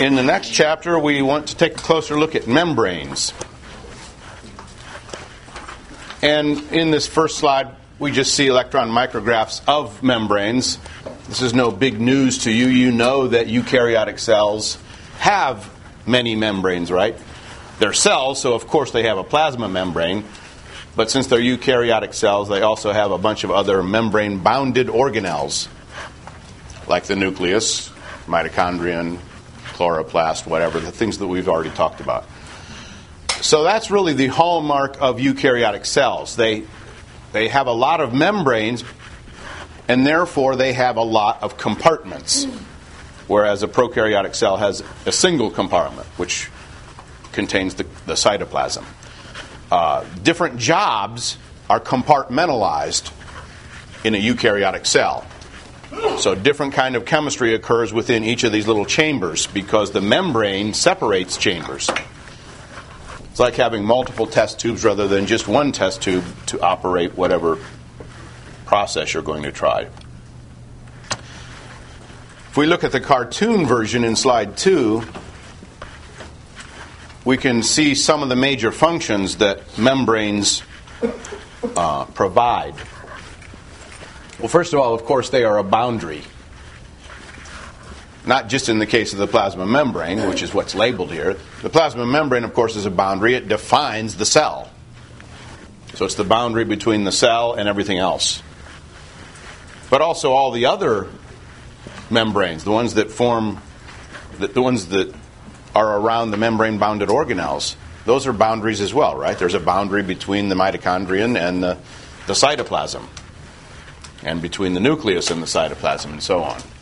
In the next chapter, we want to take a closer look at membranes. And in this first slide, we just see electron micrographs of membranes. This is no big news to you. You know that eukaryotic cells have many membranes, right? They're cells, so of course they have a plasma membrane. But since they're eukaryotic cells, they also have a bunch of other membrane-bounded organelles, like the nucleus, mitochondrion, chloroplast, whatever, the things that we've already talked about. So that's really the hallmark of eukaryotic cells. They have a lot of membranes, and therefore they have a lot of compartments, whereas a prokaryotic cell has a single compartment, which contains the cytoplasm. Different jobs are compartmentalized in a eukaryotic cell. So different kind of chemistry occurs within each of these little chambers because the membrane separates chambers. It's like having multiple test tubes rather than just one test tube to operate whatever process you're going to try. If we look at the cartoon version in slide 2, we can see some of the major functions that membranes provide. Well, first of all, of course, they are a boundary. Not just in the case of the plasma membrane, which is what's labeled here. The plasma membrane, of course, is a boundary. It defines the cell. So it's the boundary between the cell and everything else. But also all the other membranes, the ones that are around the membrane-bounded organelles, those are boundaries as well, right? There's a boundary between the mitochondrion and the cytoplasm, and between the nucleus and the cytoplasm, and so on.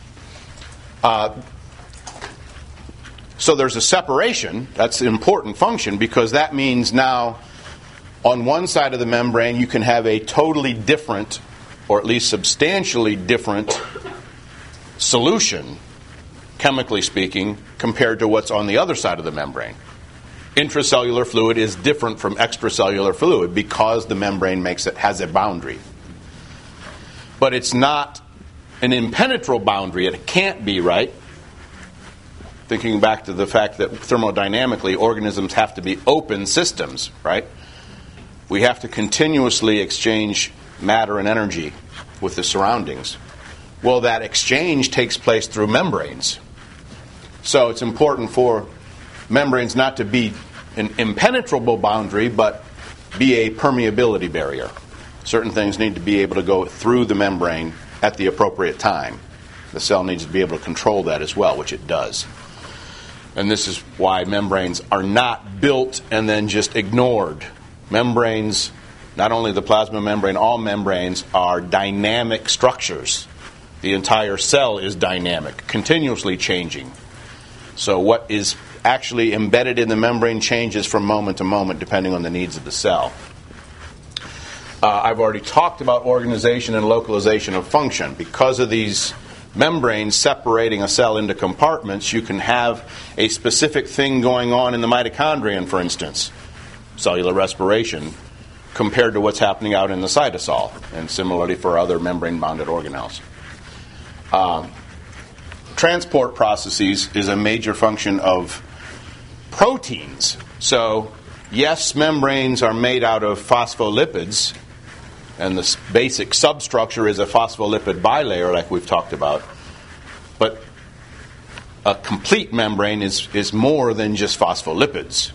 So there's a separation. That's an important function because that means now on one side of the membrane you can have a totally different, or at least substantially different, solution, chemically speaking, compared to what's on the other side of the membrane. Intracellular fluid is different from extracellular fluid because the membrane has a boundary. But it's not an impenetrable boundary. It can't be, right? Thinking back to the fact that thermodynamically organisms have to be open systems, right? We have to continuously exchange matter and energy with the surroundings. Well, that exchange takes place through membranes. So it's important for membranes not to be an impenetrable boundary, but be a permeability barrier. Certain things need to be able to go through the membrane at the appropriate time. The cell needs to be able to control that as well, which it does. And this is why membranes are not built and then just ignored. Membranes, not only the plasma membrane, all membranes are dynamic structures. The entire cell is dynamic, continuously changing. So what is actually embedded in the membrane changes from moment to moment depending on the needs of the cell. I've already talked about organization and localization of function. Because of these membranes separating a cell into compartments, you can have a specific thing going on in the mitochondrion, for instance, cellular respiration, compared to what's happening out in the cytosol, and similarly for other membrane-bounded organelles. Transport processes is a major function of proteins. So, yes, membranes are made out of phospholipids, and the basic substructure is a phospholipid bilayer like we've talked about. But a complete membrane is more than just phospholipids.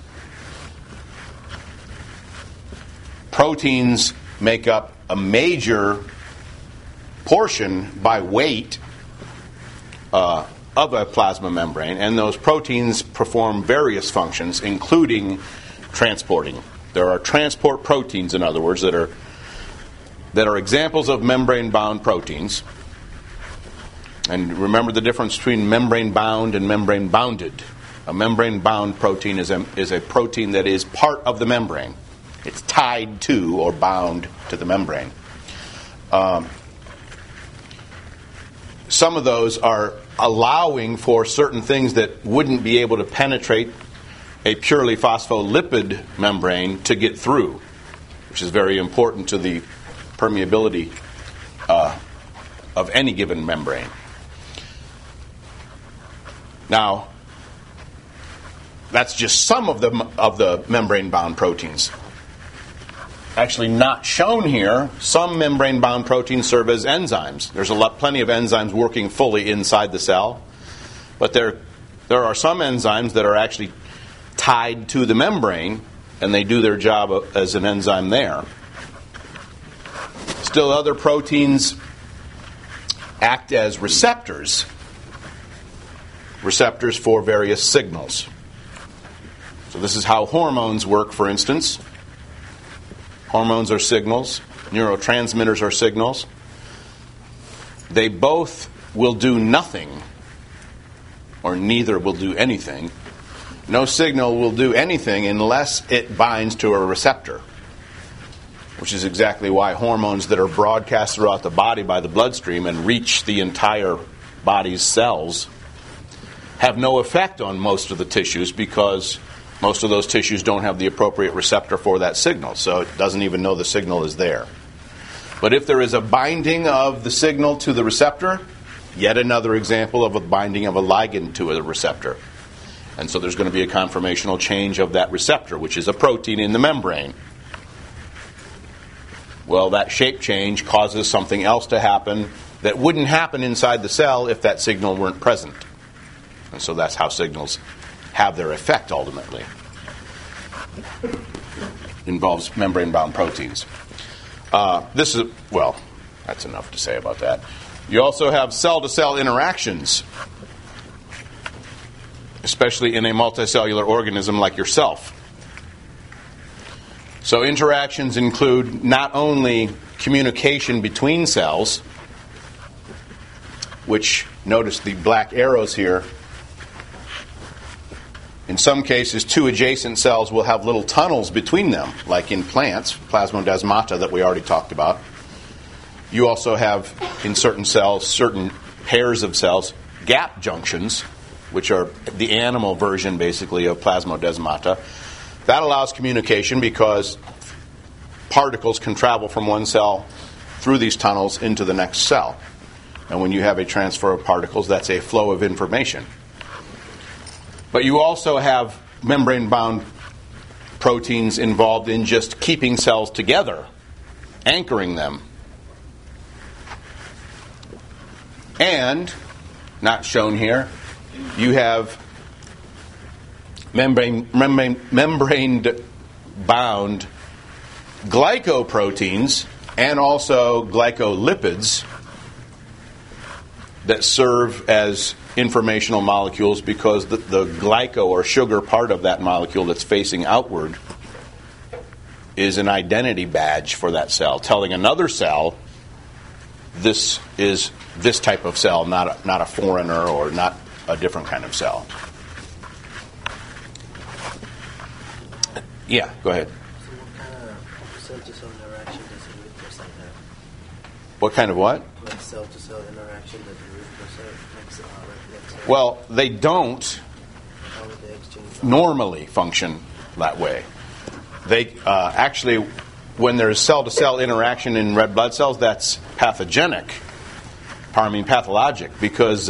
Proteins make up a major portion by weight of a plasma membrane, and those proteins perform various functions, including transporting. There are transport proteins, in other words, that are examples of membrane-bound proteins. And remember the difference between membrane-bound and membrane-bounded. A membrane-bound protein is a protein that is part of the membrane. It's tied to or bound to the membrane. Some of those are allowing for certain things that wouldn't be able to penetrate a purely phospholipid membrane to get through, which is very important to the permeability of any given membrane. Now, that's just some of the membrane-bound proteins. Actually not shown here, some membrane-bound proteins serve as enzymes. There's plenty of enzymes working fully inside the cell, but there are some enzymes that are actually tied to the membrane, and they do their job as an enzyme there. Still, other proteins act as receptors for various signals. So this is how hormones work, for instance. Hormones are signals. Neurotransmitters are signals. They both will do nothing, or neither will do anything. No signal will do anything unless it binds to a receptor, which is exactly why hormones that are broadcast throughout the body by the bloodstream and reach the entire body's cells have no effect on most of the tissues, because most of those tissues don't have the appropriate receptor for that signal, so it doesn't even know the signal is there. But if there is a binding of the signal to the receptor, yet another example of a binding of a ligand to a receptor. And so there's going to be a conformational change of that receptor, which is a protein in the membrane. Well, that shape change causes something else to happen that wouldn't happen inside the cell if that signal weren't present. And so that's how signals have their effect ultimately. Involves membrane-bound proteins. That's enough to say about that. You also have cell-to-cell interactions, especially in a multicellular organism like yourself. So interactions include not only communication between cells, which, notice the black arrows here. In some cases, two adjacent cells will have little tunnels between them, like in plants, Plasmodesmata that we already talked about. You also have, in certain cells, certain pairs of cells, gap junctions, which are the animal version, basically, of Plasmodesmata. That allows communication because particles can travel from one cell through these tunnels into the next cell. And when you have a transfer of particles, that's a flow of information. But you also have membrane-bound proteins involved in just keeping cells together, anchoring them. And, not shown here, you have membrane-bound glycoproteins and also glycolipids that serve as informational molecules, because the glyco or sugar part of that molecule that's facing outward is an identity badge for that cell, telling another cell this is this type of cell, not a foreigner or not a different kind of cell. Yeah, go ahead. So what kind of cell-to-cell interaction does erythrocyte have? What kind of what? Like cell-to-cell interaction does erythrocyte have? Well, they don't How would they exchange? normally function that way. They actually, when there's cell-to-cell interaction in red blood cells, that's pathologic, because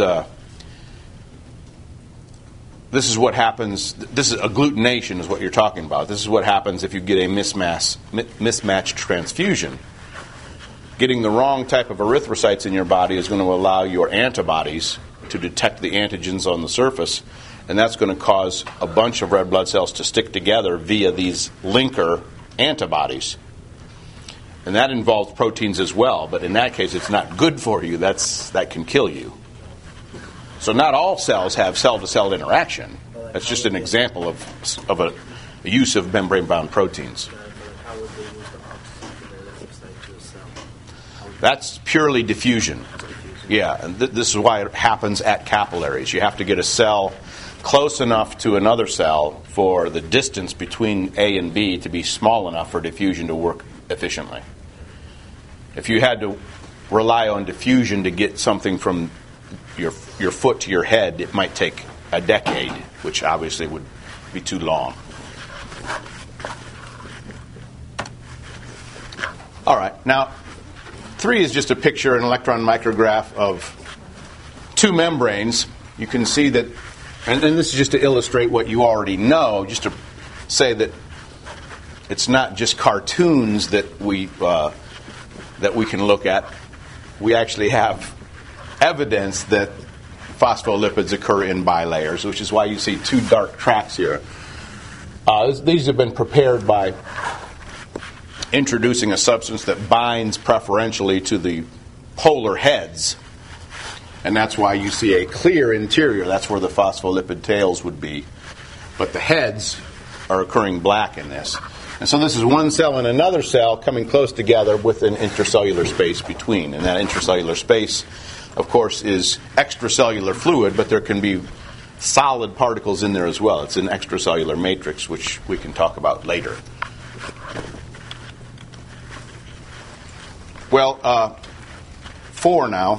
this is what happens. This is agglutination, is what you're talking about. This is what happens if you get a mismatched transfusion. Getting the wrong type of erythrocytes in your body is going to allow your antibodies to detect the antigens on the surface, and that's going to cause a bunch of red blood cells to stick together via these linker antibodies. And that involves proteins as well, but in that case it's not good for you. That can kill you. So not all cells have cell-to-cell interaction. That's just an example of a use of membrane-bound proteins. How would they use the oxygen from the erythrocyte to a cell? That's purely diffusion. Yeah, and this is why it happens at capillaries. You have to get a cell close enough to another cell for the distance between A and B to be small enough for diffusion to work efficiently. If you had to rely on diffusion to get something from your foot to your head, it might take a decade, which obviously would be too long. All right, now 3 is just a picture, an electron micrograph of two membranes. You can see that And this is just to illustrate what you already know, just to say that it's not just cartoons that we can look at. We actually have evidence that phospholipids occur in bilayers, which is why you see two dark tracks here. These have been prepared by introducing a substance that binds preferentially to the polar heads. And that's why you see a clear interior. That's where the phospholipid tails would be. But the heads are occurring black in this. And so this is one cell and another cell coming close together with an intracellular space between. And that intracellular space, of course, is extracellular fluid, but there can be solid particles in there as well. It's an extracellular matrix, which we can talk about later. Well, 4 now.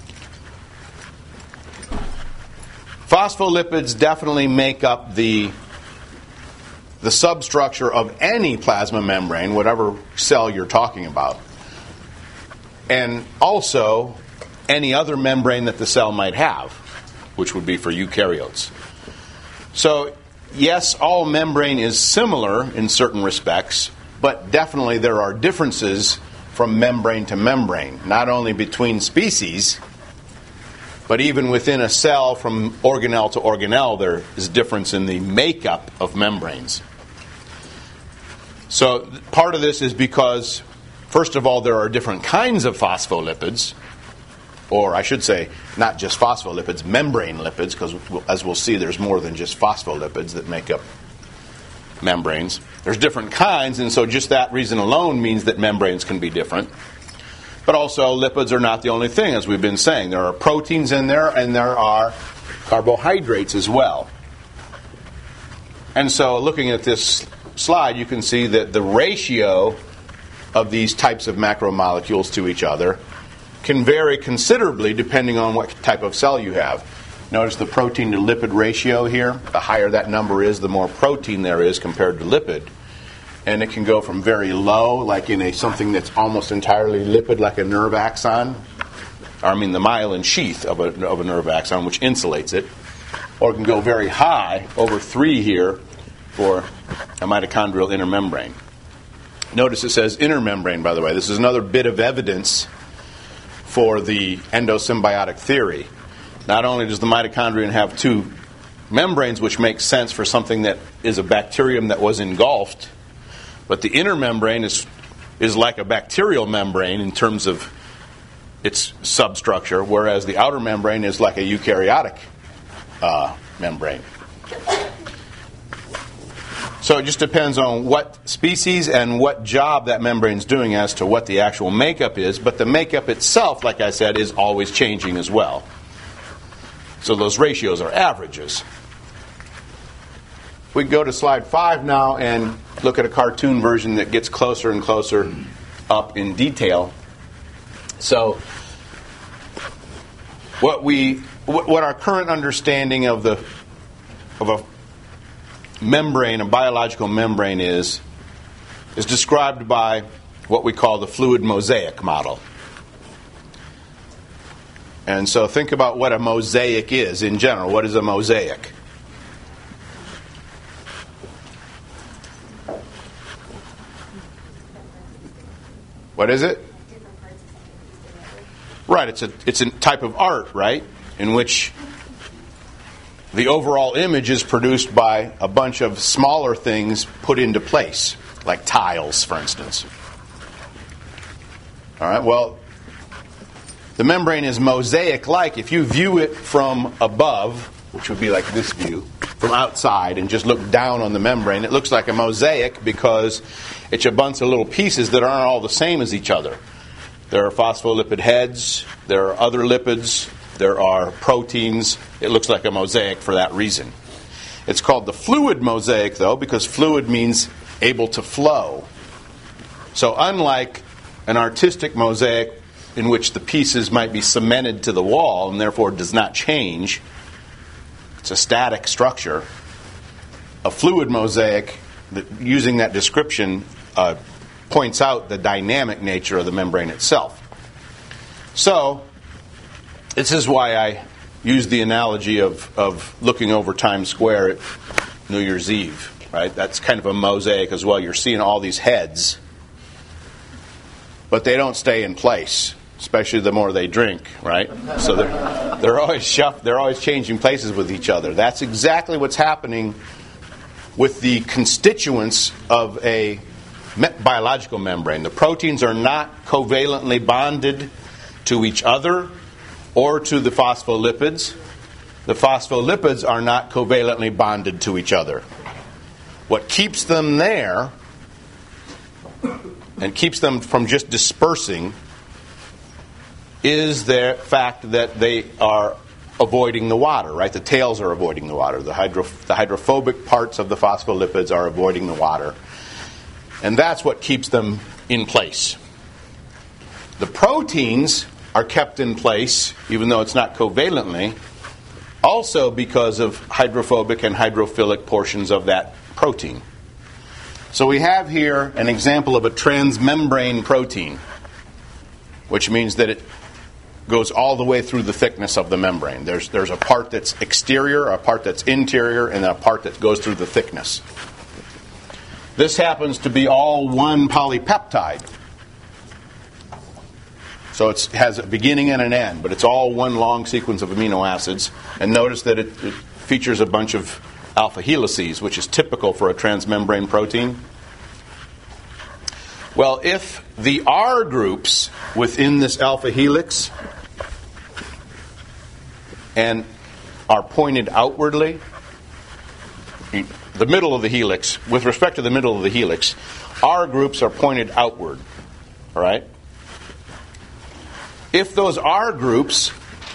Phospholipids definitely make up the substructure of any plasma membrane, whatever cell you're talking about. And also any other membrane that the cell might have, which would be for eukaryotes. So, yes, all membrane is similar in certain respects, but definitely there are differences from membrane to membrane, not only between species, but even within a cell from organelle to organelle, there is a difference in the makeup of membranes. So part of this is because, first of all, there are different kinds of phospholipids, or I should say, not just phospholipids, membrane lipids, because as we'll see, there's more than just phospholipids that make up membranes. There's different kinds, and so just that reason alone means that membranes can be different. But also, lipids are not the only thing, as we've been saying. There are proteins in there, and there are carbohydrates as well. And so, looking at this slide, you can see that the ratio of these types of macromolecules to each other can vary considerably depending on what type of cell you have. Notice the protein to lipid ratio here. The higher that number is, the more protein there is compared to lipid. And it can go from very low, like in something that's almost entirely lipid, like a nerve axon, or I mean the myelin sheath of a nerve axon, which insulates it, or it can go very high, over 3 here, for a mitochondrial inner membrane. Notice it says inner membrane, by the way. This is another bit of evidence for the endosymbiotic theory. Not only does the mitochondrion have 2 membranes, which makes sense for something that is a bacterium that was engulfed, but the inner membrane is like a bacterial membrane in terms of its substructure, whereas the outer membrane is like a eukaryotic membrane. So it just depends on what species and what job that membrane is doing as to what the actual makeup is, but the makeup itself, like I said, is always changing as well. So those ratios are averages. We can go to slide 5 now and look at a cartoon version that gets closer and closer up in detail. So, what our current understanding of a membrane, a biological membrane, is described by what we call the fluid mosaic model. And so, think about what a mosaic is in general. What is a mosaic? What is it? Right, it's a type of art, right, in which the overall image is produced by a bunch of smaller things put into place, like tiles, for instance. All right, well, the membrane is mosaic-like. If you view it from above, which would be like this view, from outside, and just look down on the membrane, it looks like a mosaic because it's a bunch of little pieces that aren't all the same as each other. There are phospholipid heads, there are other lipids, there are proteins. It looks like a mosaic for that reason. It's called the fluid mosaic, though, because fluid means able to flow. So unlike an artistic mosaic in which the pieces might be cemented to the wall and therefore does not change, it's a static structure, a fluid mosaic, using that description, points out the dynamic nature of the membrane itself. So, this is why I use the analogy of looking over Times Square at New Year's Eve, right? That's kind of a mosaic as well. You're seeing all these heads, but they don't stay in place, especially the more they drink, right? So they're always changing places with each other. That's exactly what's happening with the constituents of a biological membrane. The proteins are not covalently bonded to each other or to the phospholipids. The phospholipids are not covalently bonded to each other. What keeps them there and keeps them from just dispersing is the fact that they are avoiding the water, right? The tails are avoiding the water. The hydrophobic parts of the phospholipids are avoiding the water. And that's what keeps them in place. The proteins are kept in place, even though it's not covalently, also because of hydrophobic and hydrophilic portions of that protein. So we have here an example of a transmembrane protein, which means that it goes all the way through the thickness of the membrane. There's a part that's exterior, a part that's interior, and a part that goes through the thickness. This happens to be all one polypeptide. So it has a beginning and an end, but it's all one long sequence of amino acids. And notice that it features a bunch of alpha helices, which is typical for a transmembrane protein. Well, if the R groups within this alpha helix and are pointed outwardly, the middle of the helix, with respect to the middle of the helix, R groups are pointed outward, all right? If those R groups,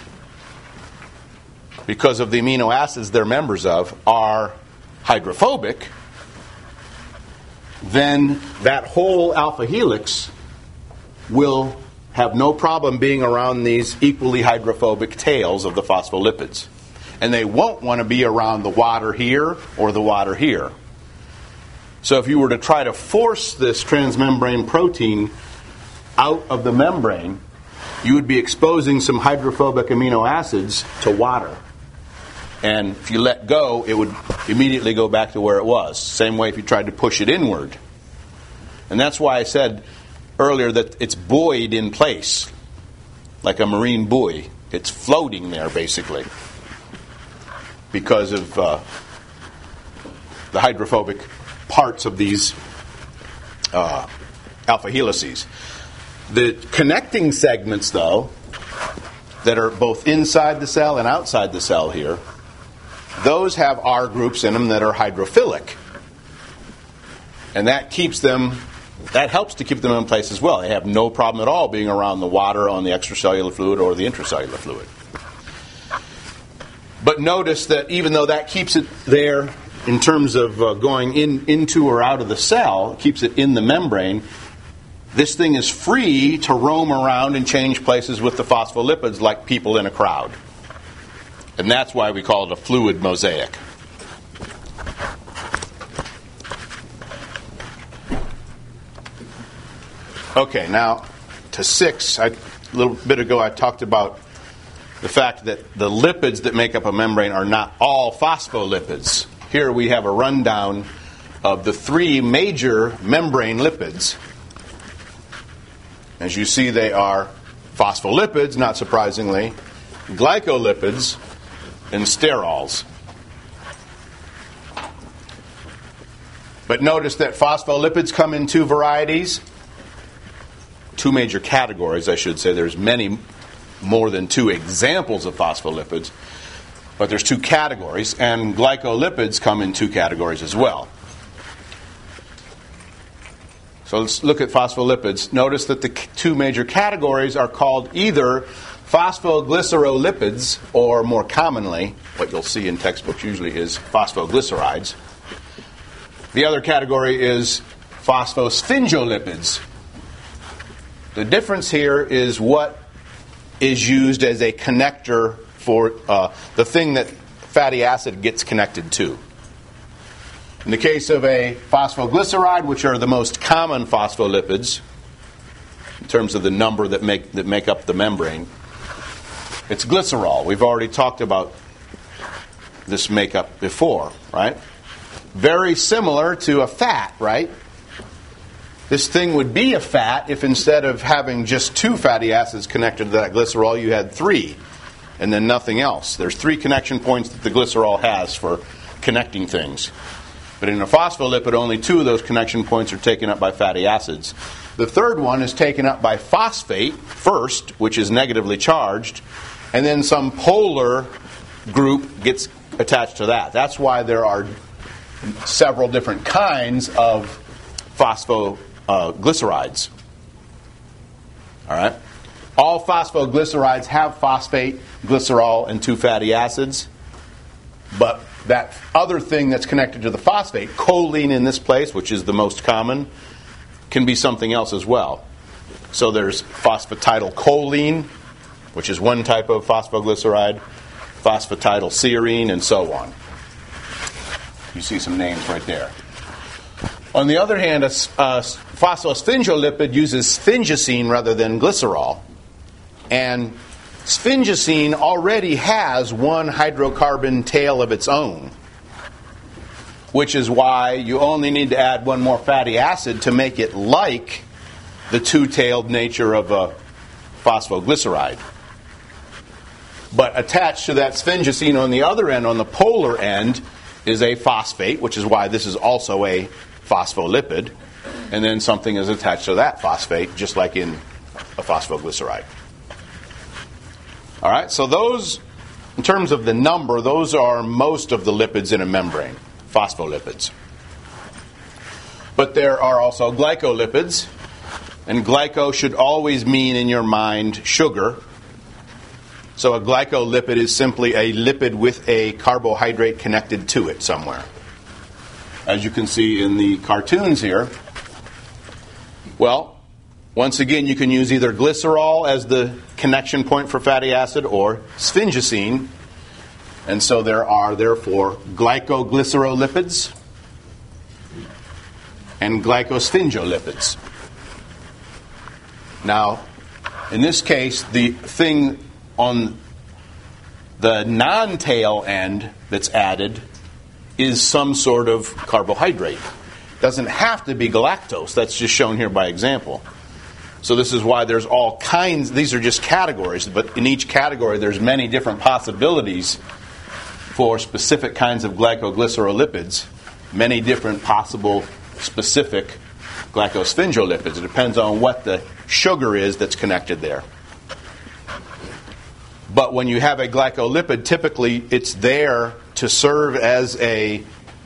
because of the amino acids they're members of, are hydrophobic, then that whole alpha helix will have no problem being around these equally hydrophobic tails of the phospholipids. And they won't want to be around the water here or the water here. So if you were to try to force this transmembrane protein out of the membrane, you would be exposing some hydrophobic amino acids to water. And if you let go, it would immediately go back to where it was. Same way if you tried to push it inward. And that's why I said earlier that it's buoyed in place, like a marine buoy. It's floating there, basically, because of the hydrophobic parts of these alpha helices. The connecting segments, though, that are both inside the cell and outside the cell here, those have R groups in them that are hydrophilic. And that helps to keep them in place as well. They have no problem at all being around the water on the extracellular fluid or the intracellular fluid. But notice that even though that keeps it there in terms of going into or out of the cell, keeps it in the membrane, this thing is free to roam around and change places with the phospholipids like people in a crowd. And that's why we call it a fluid mosaic. Okay, now to 6. A little bit ago I talked about the fact that the lipids that make up a membrane are not all phospholipids. Here we have a rundown of the 3 major membrane lipids. As you see, they are phospholipids, not surprisingly, glycolipids, and sterols. But notice that phospholipids come in 2 varieties. 2 major categories, I should say. There's many more than 2 examples of phospholipids, but there's 2 categories, and glycolipids come in 2 categories as well. So let's look at phospholipids. Notice that the 2 major categories are called either phosphoglycerolipids, or more commonly, what you'll see in textbooks usually is phosphoglycerides. The other category is phosphosphingolipids. The difference here is what is used as a connector for the thing that fatty acid gets connected to. In the case of a phosphoglyceride, which are the most common phospholipids in terms of the number that make up the membrane, It's glycerol. We've already talked about this makeup before, right? Very similar to a fat, right? This thing would be a fat if instead of having just 2 fatty acids connected to that glycerol, you had 3, and then nothing else. There's 3 connection points that the glycerol has for connecting things. But in a phospholipid, only 2 of those connection points are taken up by fatty acids. The third one is taken up by phosphate first, which is negatively charged, and then some polar group gets attached to that. That's why there are several different kinds of phosphoglycerides. All right? All phosphoglycerides have phosphate, glycerol, and 2 fatty acids. But that other thing that's connected to the phosphate, choline in this place, which is the most common, can be something else as well. So there's phosphatidylcholine, which is one type of phosphoglyceride, phosphatidylserine, and so on. You see some names right there. On the other hand, a phosphosphingolipid uses sphingosine rather than glycerol. And sphingosine already has 1 hydrocarbon tail of its own, which is why you only need to add 1 more fatty acid to make it like the 2-tailed nature of a phosphoglyceride. But attached to that sphingosine on the other end, on the polar end, is a phosphate, which is why this is also a phospholipid. And then something is attached to that phosphate, just like in a phosphoglyceride. All right, so those, in terms of the number, those are most of the lipids in a membrane, phospholipids. But there are also glycolipids, and glyco should always mean in your mind sugar. So a glycolipid is simply a lipid with a carbohydrate connected to it somewhere. As you can see in the cartoons here. Well, once again, you can use either glycerol as the connection point for fatty acid or sphingosine. And so there are, therefore, glycoglycerolipids and glycosphingolipids. Now, in this case, the thing on the non-tail end that's added is some sort of carbohydrate. Doesn't have to be galactose. That's just shown here by example. So this is why there's all kinds, these are just categories, but in each category there's many different possibilities for specific kinds of glycoglycerolipids, many different possible specific glycosphingolipids. It depends on what the sugar is that's connected there. But when you have a glycolipid, typically it's there to serve as a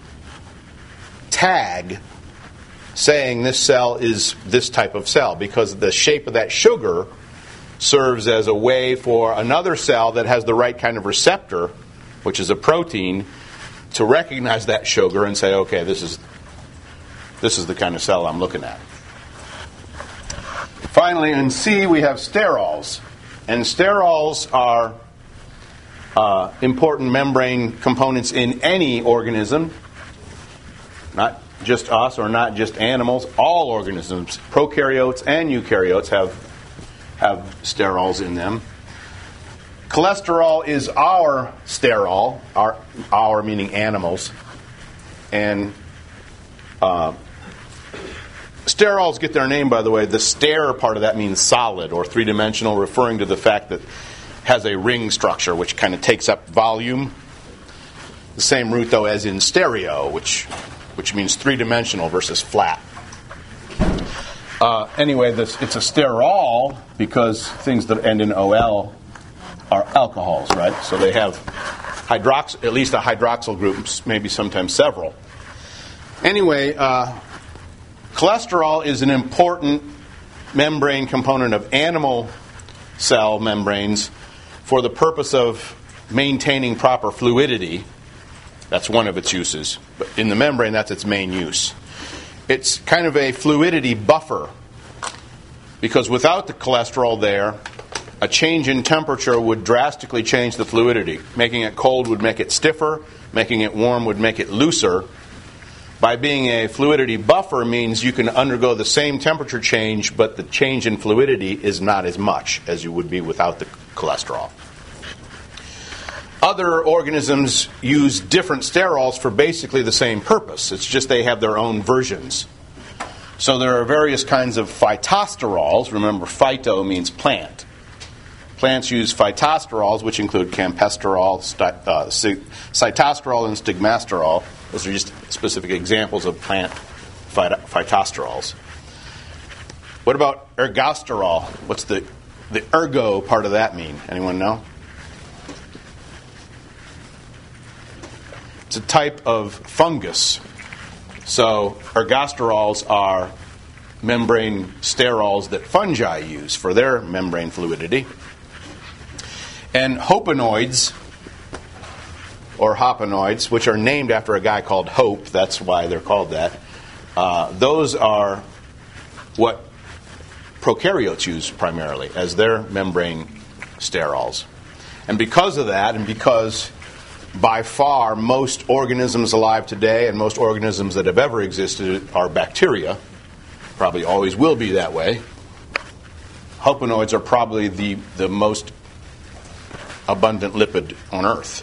tag saying this cell is this type of cell, because the shape of that sugar serves as a way for another cell that has the right kind of receptor, which is a protein, to recognize that sugar and say, okay, this is the kind of cell I'm looking at. Finally, in C, we have sterols. And sterols are important membrane components in any organism, not just us or not just animals. All organisms, prokaryotes and eukaryotes, have sterols in them. Cholesterol is our sterol, our meaning animals, and sterols get their name, by the way. The ster part of that means solid or three-dimensional, referring to the fact that it has a ring structure, which kind of takes up volume. The same root, though, as in stereo, which means three-dimensional versus flat. Anyway, it's a sterol because things that end in OL are alcohols, right? So they have at least a hydroxyl group, maybe sometimes several. Anyway, cholesterol is an important membrane component of animal cell membranes for the purpose of maintaining proper fluidity. That's one of its uses. But in the membrane, that's its main use. It's kind of a fluidity buffer, because without the cholesterol there, a change in temperature would drastically change the fluidity. Making it cold would make it stiffer. Making it warm would make it looser. By being a fluidity buffer means you can undergo the same temperature change, but the change in fluidity is not as much as you would be without the cholesterol. Other organisms use different sterols for basically the same purpose. It's just they have their own versions. So there are various kinds of phytosterols. Remember, phyto means plant. Plants use phytosterols, which include campesterol, cytosterol, and stigmasterol. Those are just specific examples of plant phytosterols. What about ergosterol? What's the ergo part of that mean? Anyone know? It's a type of fungus. So ergosterols are membrane sterols that fungi use for their membrane fluidity. And hopanoids, or hopanoids, which are named after a guy called Hope, that's why they're called that, those are what prokaryotes use primarily as their membrane sterols. And because of that, and because by far most organisms alive today and most organisms that have ever existed are bacteria, probably always will be that way, hopanoids are probably the most abundant lipid on Earth.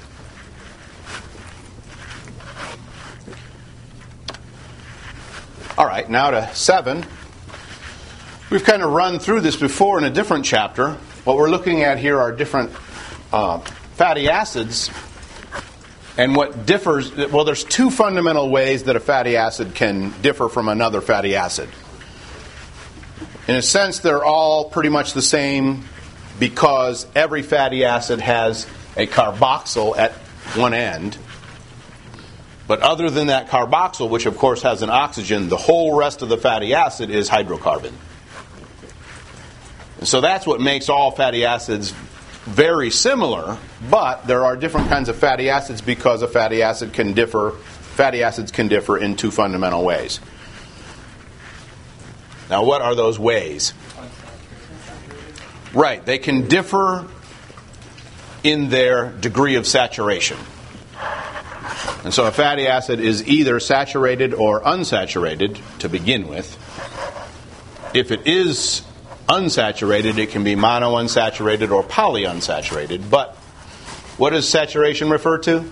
All right, now to 7. We've kind of run through this before in a different chapter. What we're looking at here are different fatty acids. And what differs, well, there's 2 fundamental ways that a fatty acid can differ from another fatty acid. In a sense, they're all pretty much the same because every fatty acid has a carboxyl at one end. But other than that carboxyl, which of course has an oxygen, the whole rest of the fatty acid is hydrocarbon. And so that's what makes all fatty acids very similar, but there are different kinds of fatty acids because fatty acids can differ in 2 fundamental ways. Now, what are those ways? Right, they can differ in their degree of saturation. And so a fatty acid is either saturated or unsaturated to begin with. If it is unsaturated, it can be monounsaturated or polyunsaturated. But what does saturation refer to?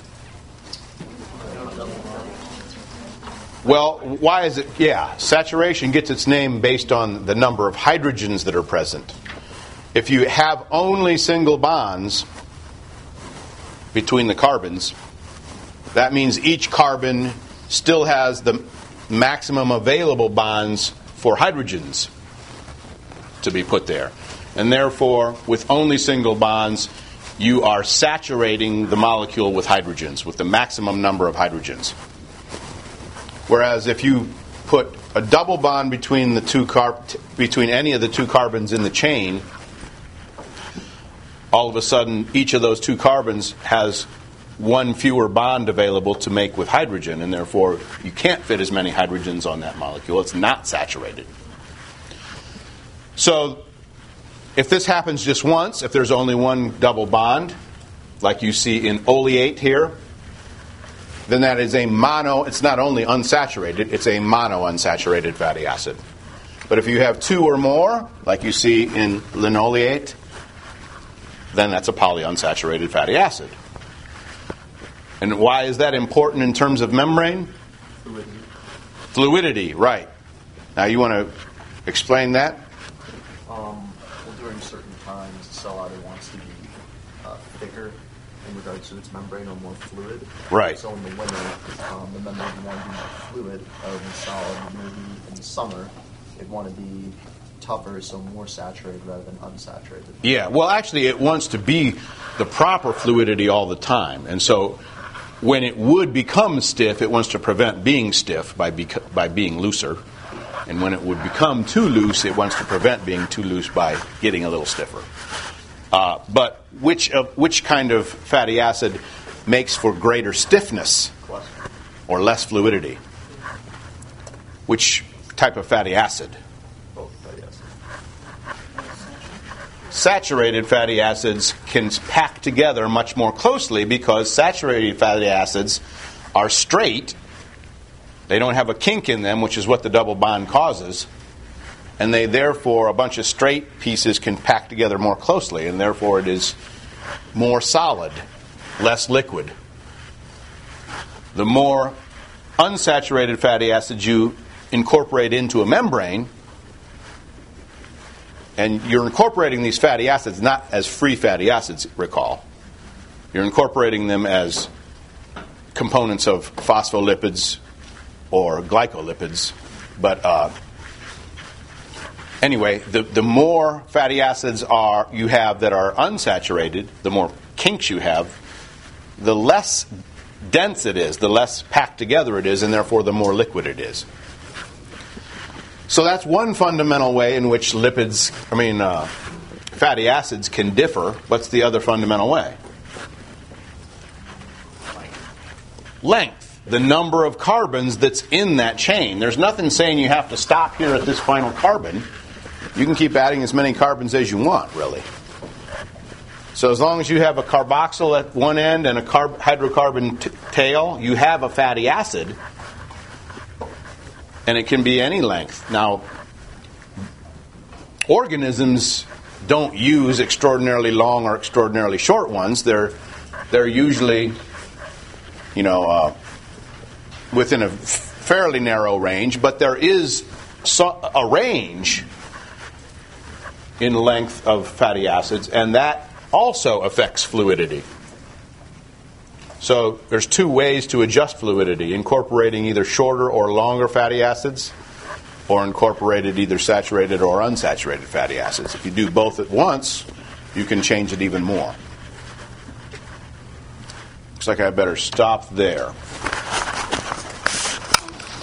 Well, why is it? Yeah, saturation gets its name based on the number of hydrogens that are present. If you have only single bonds between the carbons, that means each carbon still has the maximum available bonds for hydrogens to be put there. And therefore, with only single bonds, you are saturating the molecule with hydrogens, with the maximum number of hydrogens. Whereas if you put a double bond between between any of the 2 carbons in the chain, all of a sudden each of those 2 carbons has 1 fewer bond available to make with hydrogen, and therefore you can't fit as many hydrogens on that molecule. It's not saturated. So if this happens just once, if there's only 1 double bond, like you see in oleate here, then that is it's not only unsaturated, it's a monounsaturated fatty acid. But if you have 2 or more, like you see in linoleate, then that's a polyunsaturated fatty acid. And why is that important in terms of membrane? Fluidity, right. Now you want to explain that? Well, during certain times, the cell either wants to be thicker in regards to its membrane or more fluid. Right. So in the winter, the membrane would want to be more fluid rather than solid. Maybe in the summer, it'd want to be tougher, so more saturated rather than unsaturated. Yeah, well, actually, it wants to be the proper fluidity all the time. And so when it would become stiff, it wants to prevent being stiff by being looser. And when it would become too loose, it wants to prevent being too loose by getting a little stiffer. But which kind of fatty acid makes for greater stiffness or less fluidity? Which type of fatty acid? Both fatty acids. Saturated fatty acids can pack together much more closely because saturated fatty acids are straight. They don't have a kink in them, which is what the double bond causes. And they, therefore, a bunch of straight pieces can pack together more closely, and therefore it is more solid. less liquid. The more unsaturated fatty acids you incorporate into a membrane, and you're incorporating these fatty acids not as free fatty acids, recall. You're incorporating them as components of phospholipids or glycolipids. But anyway, the more fatty acids you have that are unsaturated, the more kinks you have, the less dense it is, the less packed together it is, and therefore the more liquid it is. So that's one fundamental way in which fatty acids can differ. What's the other fundamental way? Length. The number of carbons that's in that chain. There's nothing saying you have to stop here at this final carbon. You can keep adding as many carbons as you want, really. So as long as you have a carboxyl at one end and a hydrocarbon tail, you have a fatty acid. And it can be any length. Now, organisms don't use extraordinarily long or extraordinarily short ones. They're usually, within a fairly narrow range, but there is a range in length of fatty acids, and that also affects fluidity. So there's two ways to adjust fluidity: incorporating either shorter or longer fatty acids, or incorporated either saturated or unsaturated fatty acids. If you do both at once, you can change it even more. Looks like I better stop there.